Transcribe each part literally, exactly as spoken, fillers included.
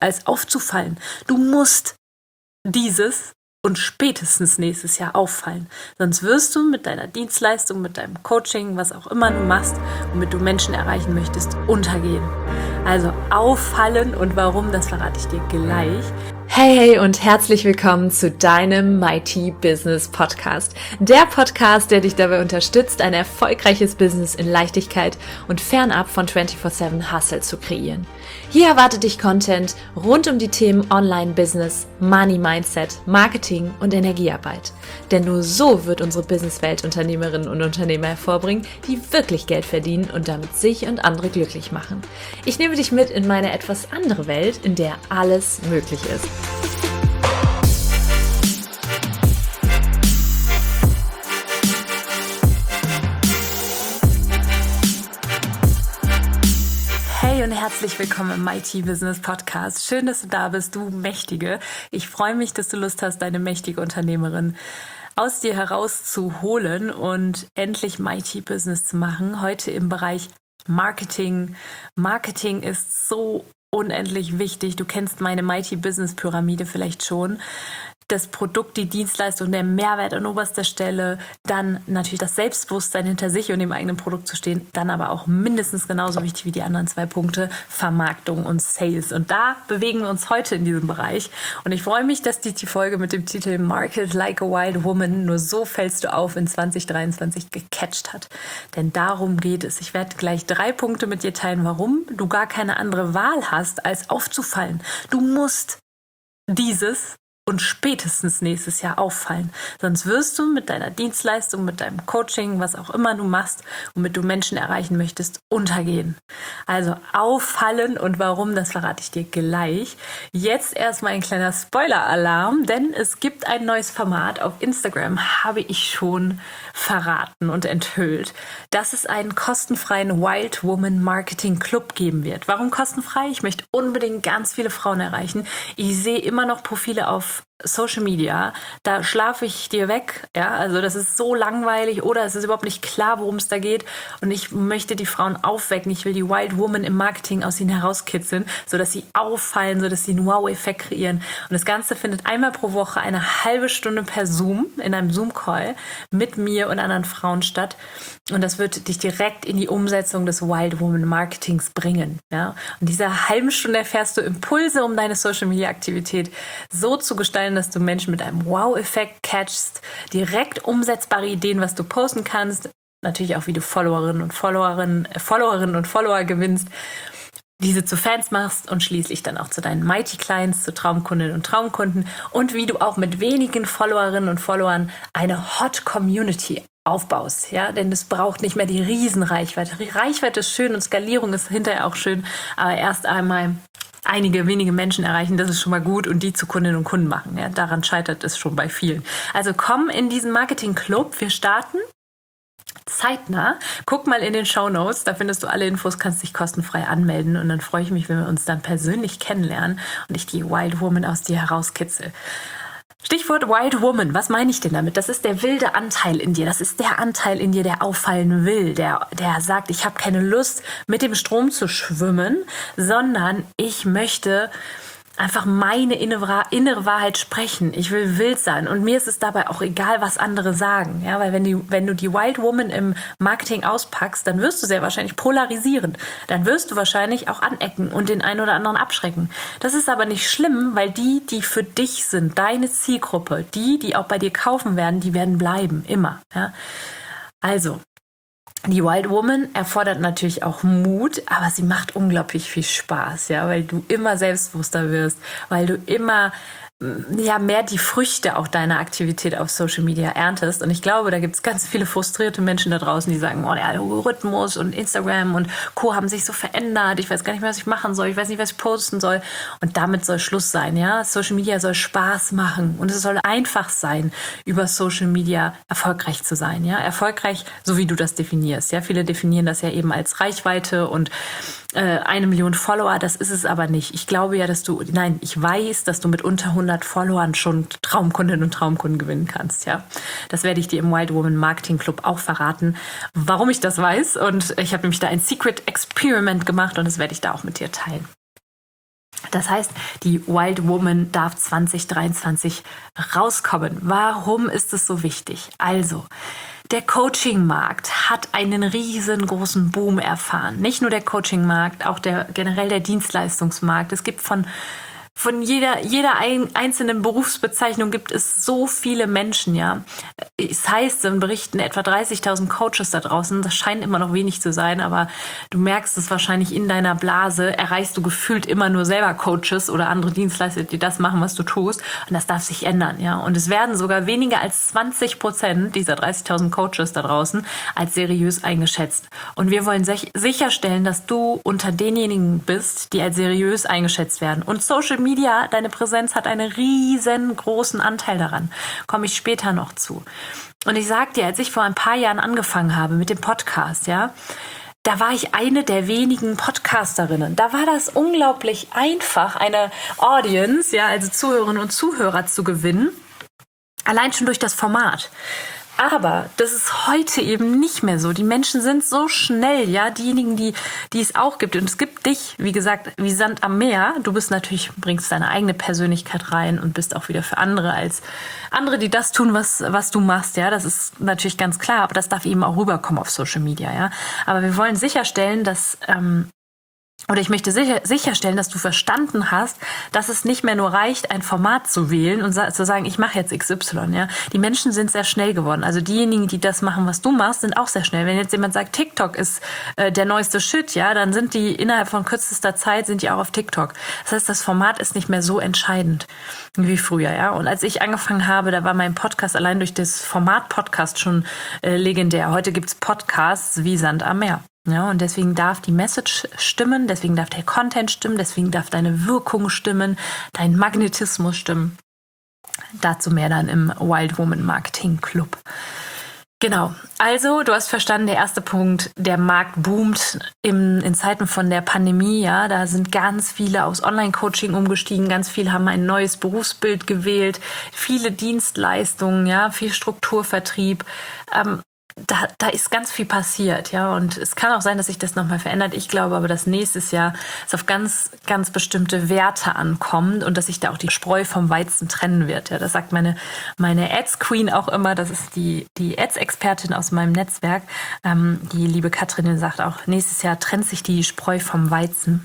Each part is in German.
als aufzufallen. Du musst dieses und spätestens nächstes Jahr auffallen. Sonst wirst du mit deiner Dienstleistung, mit deinem Coaching, was auch immer du machst, womit du Menschen erreichen möchtest, untergehen. Also auffallen und warum, das verrate ich dir gleich. Hey, hey und herzlich willkommen zu deinem Mighty Business Podcast. Der Podcast, der dich dabei unterstützt, ein erfolgreiches Business in Leichtigkeit und fernab von vierundzwanzig sieben Hustle zu kreieren. Hier erwartet dich Content rund um die Themen Online-Business, Money-Mindset, Marketing und Energiearbeit. Denn nur so wird unsere Businesswelt Unternehmerinnen und Unternehmer hervorbringen, die wirklich Geld verdienen und damit sich und andere glücklich machen. Ich nehme dich mit in meine etwas andere Welt, in der alles möglich ist. Hey und herzlich willkommen im Mighty Business Podcast. Schön, dass du da bist, du Mächtige. Ich freue mich, dass du Lust hast, deine mächtige Unternehmerin aus dir herauszuholen und endlich Mighty Business zu machen. Heute im Bereich Marketing. Marketing ist so unendlich wichtig. Du kennst meine Mighty Business Pyramide vielleicht schon. Das Produkt, die Dienstleistung, der Mehrwert an oberster Stelle, dann natürlich das Selbstbewusstsein hinter sich und dem eigenen Produkt zu stehen, dann aber auch mindestens genauso wichtig wie die anderen zwei Punkte, Vermarktung und Sales. Und da bewegen wir uns heute in diesem Bereich. Und ich freue mich, dass dich die Folge mit dem Titel Market Like a Wild Woman, nur so fällst du auf, in zwanzig dreiundzwanzig gecatcht hat. Denn darum geht es. Ich werde gleich drei Punkte mit dir teilen, warum du gar keine andere Wahl hast, als aufzufallen. Du musst dieses und spätestens nächstes Jahr auffallen. Sonst wirst du mit deiner Dienstleistung, mit deinem Coaching, was auch immer du machst, womit du Menschen erreichen möchtest, untergehen. Also auffallen und warum, das verrate ich dir gleich. Jetzt erstmal ein kleiner Spoiler-Alarm, denn es gibt ein neues Format auf Instagram, habe ich schon verraten und enthüllt, dass es einen kostenfreien Wild Woman Marketing Club geben wird. Warum kostenfrei? Ich möchte unbedingt ganz viele Frauen erreichen. Ich sehe immer noch Profile auf Social Media, da schlafe ich dir weg, ja, also das ist so langweilig oder es ist überhaupt nicht klar, worum es da geht und ich möchte die Frauen aufwecken, ich will die Wild Woman im Marketing aus ihnen herauskitzeln, sodass sie auffallen, sodass sie einen Wow-Effekt kreieren und das Ganze findet einmal pro Woche eine halbe Stunde per Zoom, in einem Zoom-Call mit mir und anderen Frauen statt und das wird dich direkt in die Umsetzung des Wild Woman Marketings bringen, ja, und dieser halben Stunde erfährst du Impulse, um deine Social-Media-Aktivität so zu gestalten, dass du Menschen mit einem Wow-Effekt catchst, direkt umsetzbare Ideen, was du posten kannst, natürlich auch, wie du Followerinnen und Followerinnen, äh, Followerinnen und Follower gewinnst, diese zu Fans machst und schließlich dann auch zu deinen Mighty Clients, zu Traumkundinnen und Traumkunden und wie du auch mit wenigen Followerinnen und Followern eine Hot Community aufbaust, ja, denn es braucht nicht mehr die Riesenreichweite. Reichweite ist schön und Skalierung ist hinterher auch schön, aber erst einmal einige wenige Menschen erreichen, das ist schon mal gut und die zu Kundinnen und Kunden machen. Ja, daran scheitert es schon bei vielen. Also komm in diesen Marketing-Club. Wir starten zeitnah. Guck mal in den Shownotes, da findest du alle Infos, kannst dich kostenfrei anmelden und dann freue ich mich, wenn wir uns dann persönlich kennenlernen und ich die Wild Woman aus dir herauskitzel. Stichwort Wild Woman, was meine ich denn damit? Das ist der wilde Anteil in dir, das ist der Anteil in dir, der auffallen will, der, der sagt, ich habe keine Lust, mit dem Strom zu schwimmen, sondern ich möchte einfach meine innere, innere Wahrheit sprechen. Ich will wild sein und mir ist es dabei auch egal, was andere sagen. Ja, weil wenn du, wenn du die Wild Woman im Marketing auspackst, dann wirst du sehr wahrscheinlich polarisieren. Dann wirst du wahrscheinlich auch anecken und den einen oder anderen abschrecken. Das ist aber nicht schlimm, weil die, die für dich sind, deine Zielgruppe, die, die auch bei dir kaufen werden, die werden bleiben, immer. Ja? Also, die Wild Woman erfordert natürlich auch Mut, aber sie macht unglaublich viel Spaß, ja, weil du immer selbstbewusster wirst, weil du immer ja mehr die Früchte auch deiner Aktivität auf Social Media erntest. Und ich glaube, da gibt es ganz viele frustrierte Menschen da draußen, die sagen, oh, der Algorithmus und Instagram und Co. haben sich so verändert. Ich weiß gar nicht mehr, was ich machen soll. Ich weiß nicht, was ich posten soll. Und damit soll Schluss sein, ja. Social Media soll Spaß machen und es soll einfach sein, über Social Media erfolgreich zu sein, ja. Erfolgreich, so wie du das definierst, ja. Viele definieren das ja eben als Reichweite und äh, eine Million Follower. Das ist es aber nicht. Ich glaube ja, dass du, nein, ich weiß, dass du mit unter hundert Followern schon Traumkundinnen und Traumkunden gewinnen kannst, ja. Das werde ich dir im Wild Woman Marketing Club auch verraten, warum ich das weiß. Und ich habe nämlich da ein Secret Experiment gemacht und das werde ich da auch mit dir teilen. Das heißt, die Wild Woman darf zwanzig dreiundzwanzig rauskommen. Warum ist es so wichtig? Also, der Coaching-Markt hat einen riesengroßen Boom erfahren. Nicht nur der Coaching-Markt, auch der generell der Dienstleistungsmarkt. Es gibt von Von jeder, jeder ein, einzelnen Berufsbezeichnung gibt es so viele Menschen, ja. Es heißt in Berichten etwa dreißigtausend Coaches da draußen. Das scheint immer noch wenig zu sein, aber du merkst es wahrscheinlich in deiner Blase, erreichst du gefühlt immer nur selber Coaches oder andere Dienstleister, die das machen, was du tust. Und das darf sich ändern, ja. Und es werden sogar weniger als zwanzig Prozent dieser dreißigtausend Coaches da draußen als seriös eingeschätzt. Und wir wollen sich sicherstellen, dass du unter denjenigen bist, die als seriös eingeschätzt werden. Und Social Media, deine Präsenz hat einen riesengroßen Anteil daran. Komme ich später noch zu. Und ich sag dir, als ich vor ein paar Jahren angefangen habe mit dem Podcast, ja, da war ich eine der wenigen Podcasterinnen. Da war das unglaublich einfach, eine Audience, ja, also Zuhörerinnen und Zuhörer zu gewinnen. Allein schon durch das Format. Aber das ist heute eben nicht mehr so. Die Menschen sind so schnell, ja, diejenigen, die, die es auch gibt. Und es gibt dich, wie gesagt, wie Sand am Meer. Du bist natürlich, bringst deine eigene Persönlichkeit rein und bist auch wieder für andere als andere, die das tun, was, was du machst, ja. Das ist natürlich ganz klar, aber das darf eben auch rüberkommen auf Social Media, ja. Aber wir wollen sicherstellen, dass, ähm, Oder ich möchte sicher, sicherstellen, dass du verstanden hast, dass es nicht mehr nur reicht, ein Format zu wählen und sa- zu sagen, ich mache jetzt X Y. Ja? Die Menschen sind sehr schnell geworden. Also diejenigen, die das machen, was du machst, sind auch sehr schnell. Wenn jetzt jemand sagt, TikTok ist äh, der neueste Shit, ja, dann sind die innerhalb von kürzester Zeit sind die auch auf TikTok. Das heißt, das Format ist nicht mehr so entscheidend wie früher. Ja. Und als ich angefangen habe, da war mein Podcast allein durch das Format Podcast schon äh, legendär. Heute gibt's Podcasts wie Sand am Meer. Ja, und deswegen darf die Message stimmen, deswegen darf der Content stimmen, deswegen darf deine Wirkung stimmen, dein Magnetismus stimmen. Dazu mehr dann im Wild Woman Marketing Club. Genau, also du hast verstanden, der erste Punkt, der Markt boomt im, in Zeiten von der Pandemie, ja, da sind ganz viele aus Online-Coaching umgestiegen, ganz viele haben ein neues Berufsbild gewählt, viele Dienstleistungen, ja, viel Strukturvertrieb, ähm, Da, da ist ganz viel passiert, ja, und es kann auch sein, dass sich das nochmal verändert. Ich glaube aber, dass nächstes Jahr es auf ganz, ganz bestimmte Werte ankommt und dass sich da auch die Spreu vom Weizen trennen wird. Ja, das sagt meine meine Ads Queen auch immer. Das ist die die Ads-Expertin aus meinem Netzwerk. Ähm, die liebe Katrin, die sagt auch, nächstes Jahr trennt sich die Spreu vom Weizen.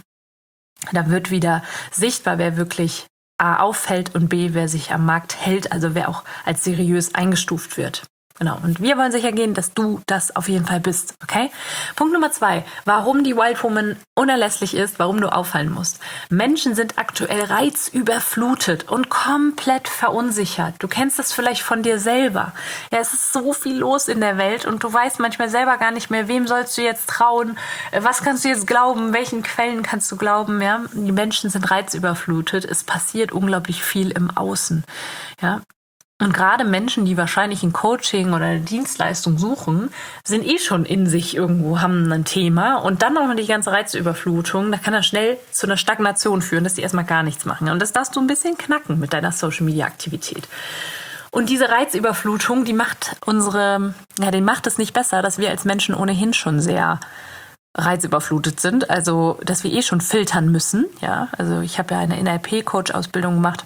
Da wird wieder sichtbar, wer wirklich A auffällt und B, wer sich am Markt hält, also wer auch als seriös eingestuft wird. Genau, und wir wollen sicher gehen, dass du das auf jeden Fall bist, okay? Punkt Nummer zwei, warum die Wild Woman unerlässlich ist, warum du auffallen musst. Menschen sind aktuell reizüberflutet und komplett verunsichert. Du kennst das vielleicht von dir selber. Ja, es ist so viel los in der Welt und du weißt manchmal selber gar nicht mehr, wem sollst du jetzt trauen, was kannst du jetzt glauben, welchen Quellen kannst du glauben, ja? Die Menschen sind reizüberflutet, es passiert unglaublich viel im Außen, ja? Und gerade Menschen, die wahrscheinlich ein Coaching oder eine Dienstleistung suchen, sind eh schon in sich irgendwo, haben ein Thema. Und dann noch mal die ganze Reizüberflutung, da kann das schnell zu einer Stagnation führen, dass die erstmal gar nichts machen. Und das darfst du ein bisschen knacken mit deiner Social-Media-Aktivität. Und diese Reizüberflutung, die macht unsere, ja, den macht es nicht besser, dass wir als Menschen ohnehin schon sehr reizüberflutet sind. Also, dass wir eh schon filtern müssen. Ja, also ich habe ja eine N L P-Coach-Ausbildung gemacht.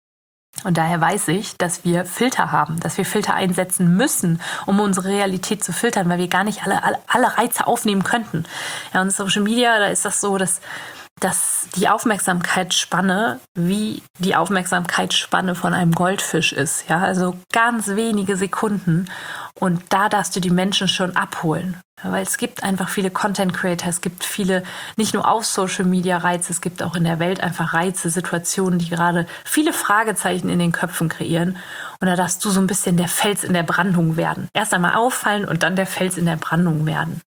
Und daher weiß ich, dass wir Filter haben, dass wir Filter einsetzen müssen, um unsere Realität zu filtern, weil wir gar nicht alle, alle, alle Reize aufnehmen könnten. Ja, und Social Media, da ist das so, dass, dass die Aufmerksamkeitsspanne wie die Aufmerksamkeitsspanne von einem Goldfisch ist. Ja, also ganz wenige Sekunden. Und da darfst du die Menschen schon abholen. Ja, weil es gibt einfach viele Content Creator, es gibt viele, nicht nur auf Social Media Reize, es gibt auch in der Welt einfach Reize, Situationen, die gerade viele Fragezeichen in den Köpfen kreieren. Und da darfst du so ein bisschen der Fels in der Brandung werden. Erst einmal auffallen und dann der Fels in der Brandung werden.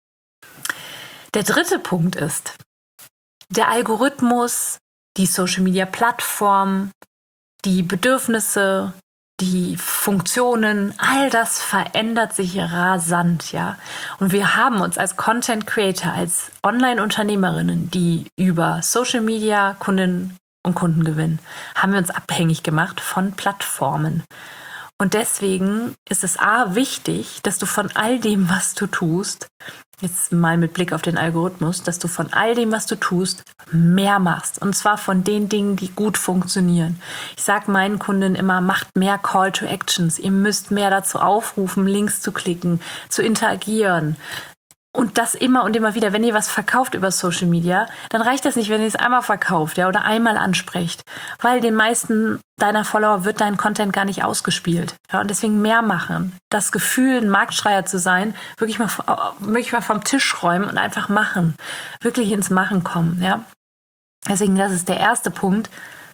Der dritte Punkt ist, der Algorithmus, die Social Media Plattform, die Bedürfnisse, die Funktionen, all das verändert sich rasant, ja. Und wir haben uns als Content Creator, als Online-Unternehmerinnen, die über Social Media Kundinnen und Kunden gewinnen, haben wir uns abhängig gemacht von Plattformen. Und deswegen ist es A, wichtig, dass du von all dem, was du tust, jetzt mal mit Blick auf den Algorithmus, dass du von all dem, was du tust, mehr machst. Und zwar von den Dingen, die gut funktionieren. Ich sage meinen Kunden immer, macht mehr Call to Actions. Ihr müsst mehr dazu aufrufen, Links zu klicken, zu interagieren. Und das immer und immer wieder. Wenn ihr was verkauft über Social Media, dann reicht das nicht, wenn ihr es einmal verkauft, ja, oder einmal ansprecht. Weil den meisten deiner Follower wird dein Content gar nicht ausgespielt. Ja, und deswegen mehr machen. Das Gefühl, ein Marktschreier zu sein, wirklich mal, wirklich mal vom Tisch räumen und einfach machen. Wirklich ins Machen kommen, ja. Deswegen, das ist der erste Punkt.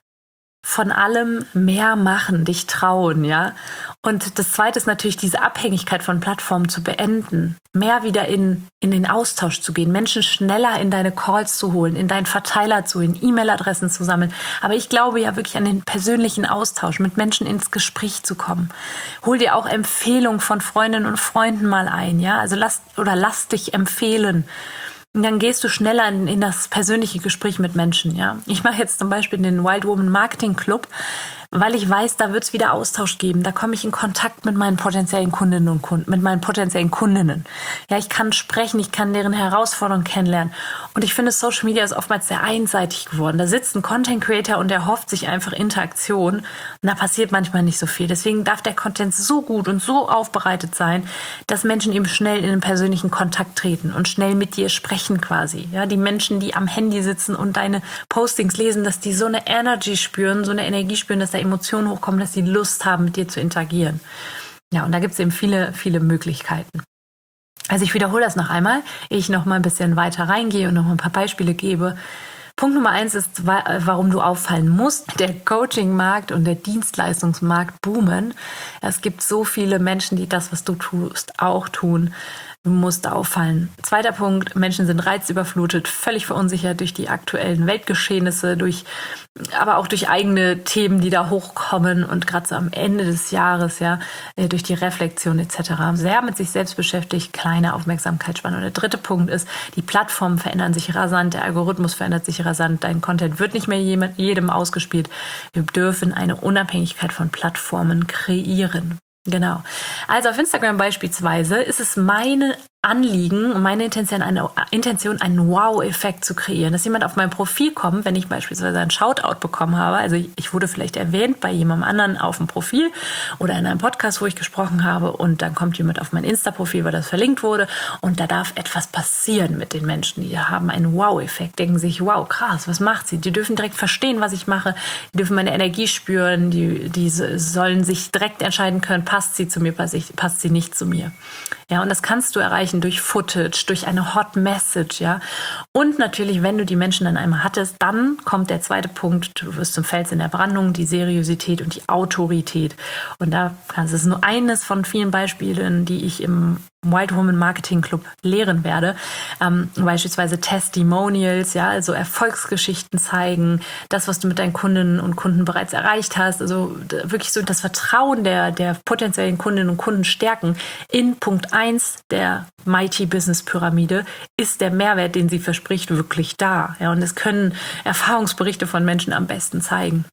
Von allem mehr machen, dich trauen, ja. Und das zweite ist natürlich, diese Abhängigkeit von Plattformen zu beenden. Mehr wieder in, in den Austausch zu gehen, Menschen schneller in deine Calls zu holen, in deinen Verteiler zu holen, E-Mail-Adressen zu sammeln. Aber ich glaube ja wirklich an den persönlichen Austausch, mit Menschen ins Gespräch zu kommen. Hol dir auch Empfehlungen von Freundinnen und Freunden mal ein, ja. Also lass, oder lass dich empfehlen. Und dann gehst du schneller in, in das persönliche Gespräch mit Menschen, ja. Ich mache jetzt zum Beispiel den Wild Woman Marketing Club, weil ich weiß, da wird es wieder Austausch geben. Da komme ich in Kontakt mit meinen potenziellen Kundinnen und Kunden, mit meinen potenziellen Kundinnen. Ja, ich kann sprechen, ich kann deren Herausforderungen kennenlernen. Und ich finde, Social Media ist oftmals sehr einseitig geworden. Da sitzt ein Content Creator und der hofft sich einfach Interaktion. Und da passiert manchmal nicht so viel. Deswegen darf der Content so gut und so aufbereitet sein, dass Menschen eben schnell in den persönlichen Kontakt treten und schnell mit dir sprechen quasi. Ja, die Menschen, die am Handy sitzen und deine Postings lesen, dass die so eine Energy spüren, so eine Energie spüren, dass da Emotionen hochkommen, dass sie Lust haben, mit dir zu interagieren. Ja, und da gibt es eben viele, viele Möglichkeiten. Also ich wiederhole das noch einmal, ehe ich noch mal ein bisschen weiter reingehe und noch mal ein paar Beispiele gebe. Punkt Nummer eins ist, warum du auffallen musst. Der Coaching-Markt und der Dienstleistungsmarkt boomen. Es gibt so viele Menschen, die das, was du tust, auch tun. Du musst auffallen. Zweiter Punkt, Menschen sind reizüberflutet, völlig verunsichert durch die aktuellen Weltgeschehnisse, durch, aber auch durch eigene Themen, die da hochkommen und gerade so am Ende des Jahres, ja, durch die Reflexion et cetera. Sehr mit sich selbst beschäftigt, kleine Aufmerksamkeitsspanne. Und der dritte Punkt ist, die Plattformen verändern sich rasant, der Algorithmus verändert sich rasant, dein Content wird nicht mehr jedem ausgespielt. Wir dürfen eine Unabhängigkeit von Plattformen kreieren. Genau. Also auf Instagram beispielsweise ist es meine Anliegen und meine Intention, eine Intention, einen Wow-Effekt zu kreieren. Dass jemand auf mein Profil kommt, wenn ich beispielsweise einen Shoutout bekommen habe, also ich wurde vielleicht erwähnt bei jemandem anderen auf dem Profil oder in einem Podcast, wo ich gesprochen habe und dann kommt jemand auf mein Insta-Profil, weil das verlinkt wurde und da darf etwas passieren mit den Menschen. Die haben einen Wow-Effekt, denken sich, wow, krass, was macht sie? Die dürfen direkt verstehen, was ich mache, die dürfen meine Energie spüren, die, die sollen sich direkt entscheiden können, passt sie zu mir, passt sie nicht zu mir. Ja, und das kannst du erreichen durch Footage, durch eine Hot Message, ja. Und natürlich, wenn du die Menschen dann einmal hattest, dann kommt der zweite Punkt, du wirst zum Fels in der Brandung, die Seriosität und die Autorität. Und da das ist nur eines von vielen Beispielen, die ich im Wild Woman Marketing Club lehren werde. Ähm, beispielsweise Testimonials, ja, also Erfolgsgeschichten zeigen, das, was du mit deinen Kundinnen und Kunden bereits erreicht hast, also wirklich so das Vertrauen der, der potenziellen Kundinnen und Kunden stärken. In Punkt eins der Mighty Business Pyramide ist der Mehrwert, den sie verspricht, wirklich da. Ja, und das können Erfahrungsberichte von Menschen am besten zeigen.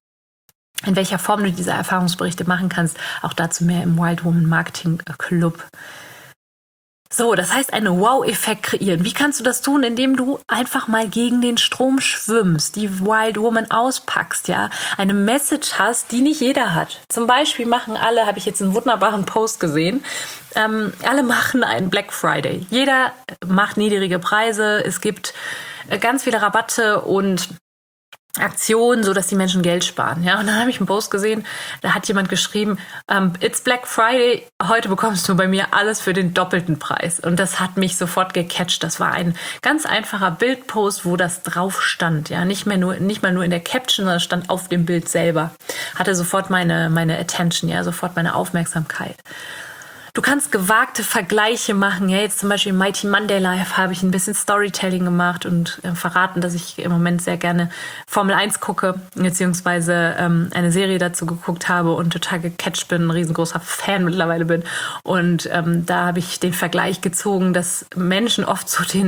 In welcher Form du diese Erfahrungsberichte machen kannst, auch dazu mehr im Wild Woman Marketing Club. So, das heißt, einen Wow-Effekt kreieren. Wie kannst du das tun? Indem du einfach mal gegen den Strom schwimmst, die Wild Woman auspackst, ja, eine Message hast, die nicht jeder hat. Zum Beispiel machen alle, habe ich jetzt einen wunderbaren Post gesehen, ähm, alle machen einen Black Friday. Jeder macht niedrige Preise, es gibt ganz viele Rabatte und Aktionen, so dass die Menschen Geld sparen. Ja, und dann habe ich einen Post gesehen, da hat jemand geschrieben, um, it's Black Friday, heute bekommst du bei mir alles für den doppelten Preis. Und das hat mich sofort gecatcht. Das war ein ganz einfacher Bildpost, wo das drauf stand. Ja, nicht mehr nur, nicht mal nur in der Caption, sondern stand auf dem Bild selber. Hatte sofort meine, meine Attention, ja, sofort meine Aufmerksamkeit. Du kannst gewagte Vergleiche machen. Ja, jetzt zum Beispiel im Mighty Monday Live habe ich ein bisschen Storytelling gemacht und äh, verraten, dass ich im Moment sehr gerne Formel eins gucke, beziehungsweise ähm, eine Serie dazu geguckt habe und total gecatcht bin, ein riesengroßer Fan mittlerweile bin. Und ähm, da habe ich den Vergleich gezogen, dass Menschen oft so den,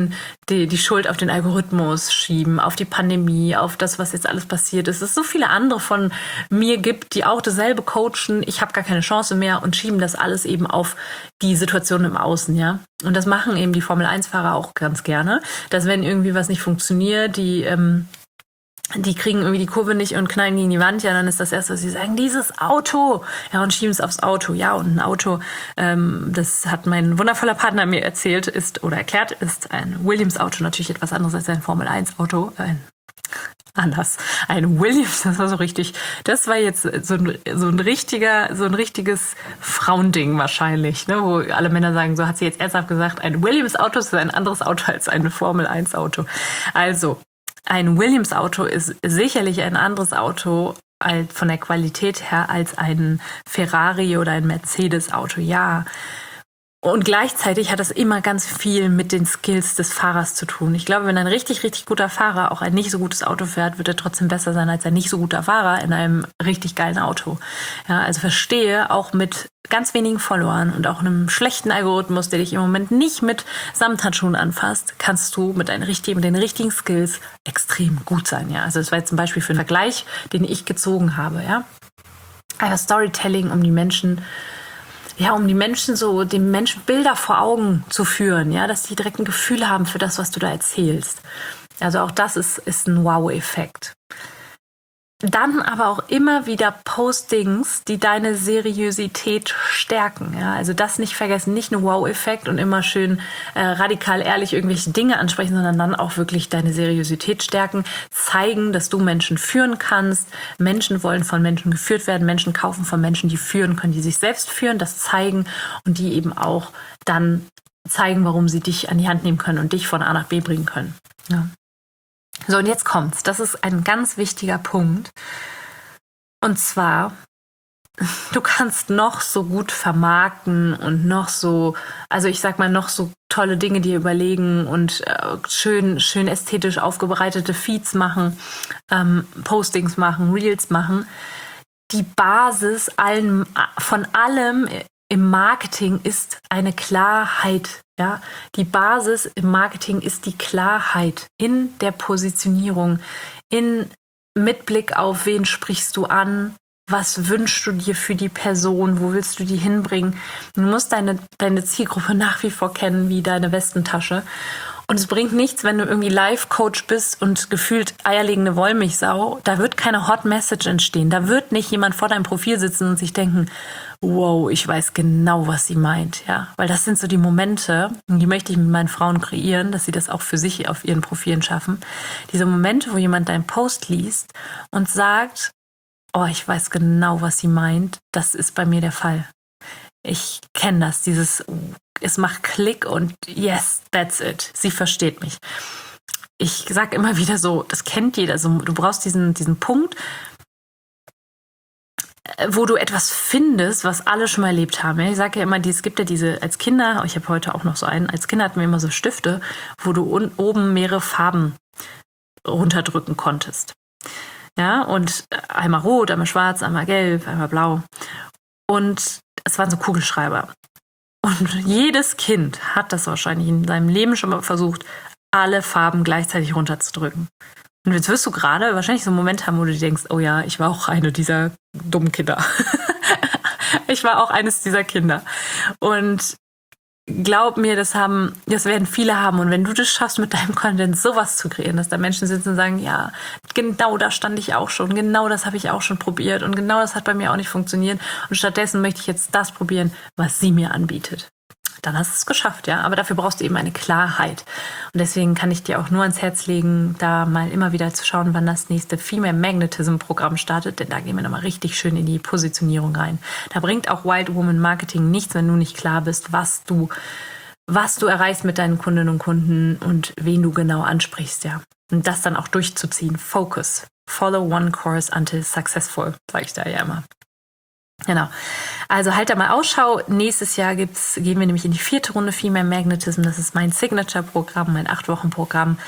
die, die Schuld auf den Algorithmus schieben, auf die Pandemie, auf das, was jetzt alles passiert ist. Es so viele andere von mir gibt, die auch dasselbe coachen. Ich habe gar keine Chance mehr und schieben das alles eben auf die Situation im Außen, ja. Und das machen eben die Formel eins Fahrer auch ganz gerne, dass wenn irgendwie was nicht funktioniert, die ähm, die kriegen irgendwie die Kurve nicht und knallen gegen die Wand, ja, dann ist das Erste, was sie sagen, dieses Auto, ja, und schieben es aufs Auto, ja, und ein Auto, ähm, das hat mein wundervoller Partner mir erzählt, ist oder erklärt, ist ein Williams-Auto natürlich etwas anderes als ein Formel eins Auto, ein anders, ein Williams, das war so richtig, das war jetzt so ein, so ein richtiger, so ein richtiges Frauending wahrscheinlich, ne, wo alle Männer sagen, so hat sie jetzt ernsthaft gesagt, ein Williams-Auto ist ein anderes Auto als ein Formel eins Auto. Also, ein Williams-Auto ist sicherlich ein anderes Auto als von der Qualität her als ein Ferrari oder ein Mercedes-Auto, ja. Und gleichzeitig hat das immer ganz viel mit den Skills des Fahrers zu tun. Ich glaube, wenn ein richtig, richtig guter Fahrer auch ein nicht so gutes Auto fährt, wird er trotzdem besser sein als ein nicht so guter Fahrer in einem richtig geilen Auto. Ja, also verstehe auch mit ganz wenigen Followern und auch einem schlechten Algorithmus, der dich im Moment nicht mit Samthandschuhen anfasst, kannst du mit, einen richtigen, mit den richtigen Skills extrem gut sein. Ja, also das war jetzt zum Beispiel für einen Vergleich, den ich gezogen habe. Ja, also Storytelling, um die Menschen Ja, um die Menschen so, den Menschen Bilder vor Augen zu führen, ja, dass die direkt ein Gefühl haben für das, was du da erzählst. Also auch das ist, ist ein Wow-Effekt. Dann aber auch immer wieder Postings, die deine Seriosität stärken. Ja, also das nicht vergessen, nicht nur Wow-Effekt und immer schön äh, radikal ehrlich irgendwelche Dinge ansprechen, sondern dann auch wirklich deine Seriosität stärken, zeigen, dass du Menschen führen kannst. Menschen wollen von Menschen geführt werden, Menschen kaufen von Menschen, die führen können, die sich selbst führen, das zeigen und die eben auch dann zeigen, warum sie dich an die Hand nehmen können und dich von A nach B bringen können. Ja. So, und jetzt kommt's. Das ist ein ganz wichtiger Punkt. Und zwar, du kannst noch so gut vermarkten und noch so, also ich sag mal, noch so tolle Dinge dir überlegen und äh, schön, schön ästhetisch aufbereitete Feeds machen, ähm, Postings machen, Reels machen. Die Basis allen, von allem im Marketing ist eine Klarheit. Ja, die Basis im Marketing ist die Klarheit in der Positionierung, in mit Blick auf wen sprichst du an, was wünschst du dir für die Person, wo willst du die hinbringen. Du musst deine, deine Zielgruppe nach wie vor kennen wie deine Westentasche. Und es bringt nichts, wenn du irgendwie Life-Coach bist und gefühlt eierlegende Wollmilchsau. Da wird keine Hot Message entstehen. Da wird nicht jemand vor deinem Profil sitzen und sich denken, wow, ich weiß genau, was sie meint. Ja, weil das sind so die Momente, und die möchte ich mit meinen Frauen kreieren, dass sie das auch für sich auf ihren Profilen schaffen. Diese Momente, wo jemand deinen Post liest und sagt, oh, ich weiß genau, was sie meint. Das ist bei mir der Fall. Ich kenne das, dieses, es macht Klick und yes, that's it. Sie versteht mich. Ich sage immer wieder so, das kennt jeder. Also du brauchst diesen, diesen Punkt, wo du etwas findest, was alle schon mal erlebt haben. Ich sage ja immer, es gibt ja diese, als Kinder, ich habe heute auch noch so einen, als Kinder hatten wir immer so Stifte, wo du un, oben mehrere Farben runterdrücken konntest. Ja, und einmal rot, einmal schwarz, einmal gelb, einmal blau. Und es waren so Kugelschreiber. Und jedes Kind hat das wahrscheinlich in seinem Leben schon mal versucht, alle Farben gleichzeitig runterzudrücken. Und jetzt wirst du gerade wahrscheinlich so einen Moment haben, wo du dir denkst, oh ja, ich war auch eine dieser dummen Kinder. Ich war auch eines dieser Kinder. Und glaub mir, das haben, das werden viele haben. Und wenn du das schaffst, mit deinem Content sowas zu kreieren, dass da Menschen sitzen und sagen, ja, genau da stand ich auch schon, genau das habe ich auch schon probiert und genau das hat bei mir auch nicht funktioniert. Und stattdessen möchte ich jetzt das probieren, was sie mir anbietet. Dann hast du es geschafft, ja. Aber dafür brauchst du eben eine Klarheit. Und deswegen kann ich dir auch nur ans Herz legen, da mal immer wieder zu schauen, wann das nächste Female Magnetism Programm startet. Denn da gehen wir nochmal richtig schön in die Positionierung rein. Da bringt auch Wild Woman Marketing nichts, wenn du nicht klar bist, was du, was du erreichst mit deinen Kundinnen und Kunden und wen du genau ansprichst, ja. Und das dann auch durchzuziehen. Focus. Follow one course until successful, sage ich da ja immer. Genau. Also halt da mal Ausschau. Nächstes Jahr gibt's, gehen wir nämlich in die vierte Runde Female Magnetism. Das ist mein Signature-Programm, mein acht Wochen Programm,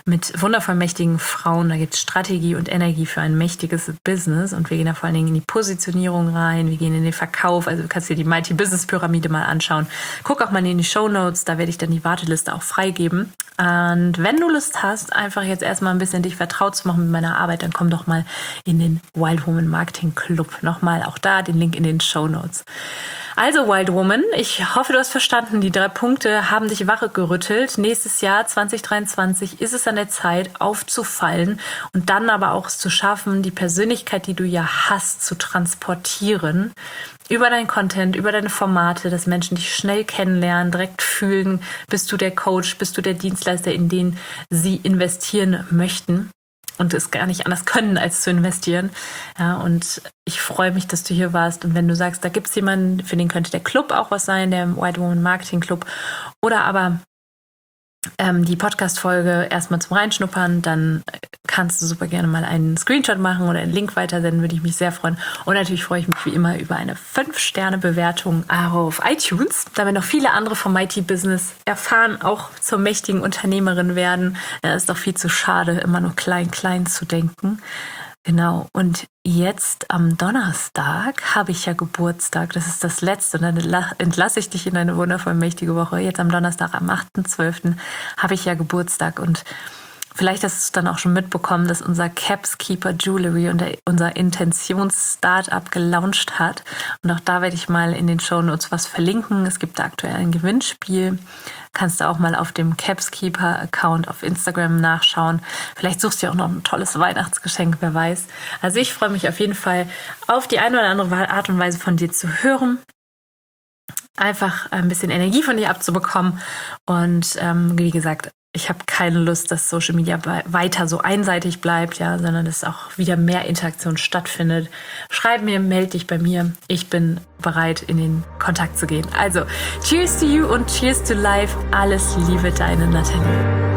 mit wundervoll mächtigen Frauen. Da gibt es Strategie und Energie für ein mächtiges Business. Und wir gehen da vor allen Dingen in die Positionierung rein. Wir gehen in den Verkauf. Also du kannst dir die Mighty Business Pyramide mal anschauen. Guck auch mal in die Shownotes. Da werde ich dann die Warteliste auch freigeben. Und wenn du Lust hast, einfach jetzt erstmal ein bisschen dich vertraut zu machen mit meiner Arbeit, dann komm doch mal in den Wild Woman Marketing Club. Nochmal auch da den Link in den Shownotes. Also Wild Woman, ich hoffe, du hast verstanden, die drei Punkte haben dich wachgerüttelt. Nächstes Jahr zwanzig dreiundzwanzig ist es an der Zeit, aufzufallen und dann aber auch es zu schaffen, die Persönlichkeit, die du ja hast, zu transportieren. Über deinen Content, über deine Formate, dass Menschen dich schnell kennenlernen, direkt fühlen, bist du der Coach, bist du der Dienstleister, in den sie investieren möchten. Und es gar nicht anders können, als zu investieren. Ja, und ich freue mich, dass du hier warst. Und wenn du sagst, da gibt es jemanden, für den könnte der Club auch was sein, der Wild Woman Marketing Club, oder aber ähm, die Podcast-Folge erstmal zum Reinschnuppern, dann kannst du super gerne mal einen Screenshot machen oder einen Link weitersenden, würde ich mich sehr freuen. Und natürlich freue ich mich wie immer über eine fünf Sterne Bewertung auf iTunes, damit noch viele andere vom Mighty Business erfahren, auch zur mächtigen Unternehmerin werden. Es ist doch viel zu schade, immer nur klein, klein zu denken. Genau, und jetzt am Donnerstag habe ich ja Geburtstag, das ist das Letzte, und dann entlasse ich dich in eine wundervoll mächtige Woche. Jetzt am Donnerstag, am achten zwölften habe ich ja Geburtstag, und vielleicht hast du dann auch schon mitbekommen, dass unser Capskeeper Jewelry und der, unser Intentions-Startup gelauncht hat. Und auch da werde ich mal in den Shownotes was verlinken. Es gibt da aktuell ein Gewinnspiel. Kannst du auch mal auf dem Capskeeper-Account auf Instagram nachschauen. Vielleicht suchst du ja auch noch ein tolles Weihnachtsgeschenk, wer weiß. Also ich freue mich auf jeden Fall auf die eine oder andere Art und Weise von dir zu hören. Einfach ein bisschen Energie von dir abzubekommen. Und ähm, wie gesagt, ich habe keine Lust, dass Social Media weiter so einseitig bleibt, ja, sondern dass auch wieder mehr Interaktion stattfindet. Schreib mir, melde dich bei mir. Ich bin bereit, in den Kontakt zu gehen. Also, cheers to you und cheers to life. Alles Liebe, deine Nathalie.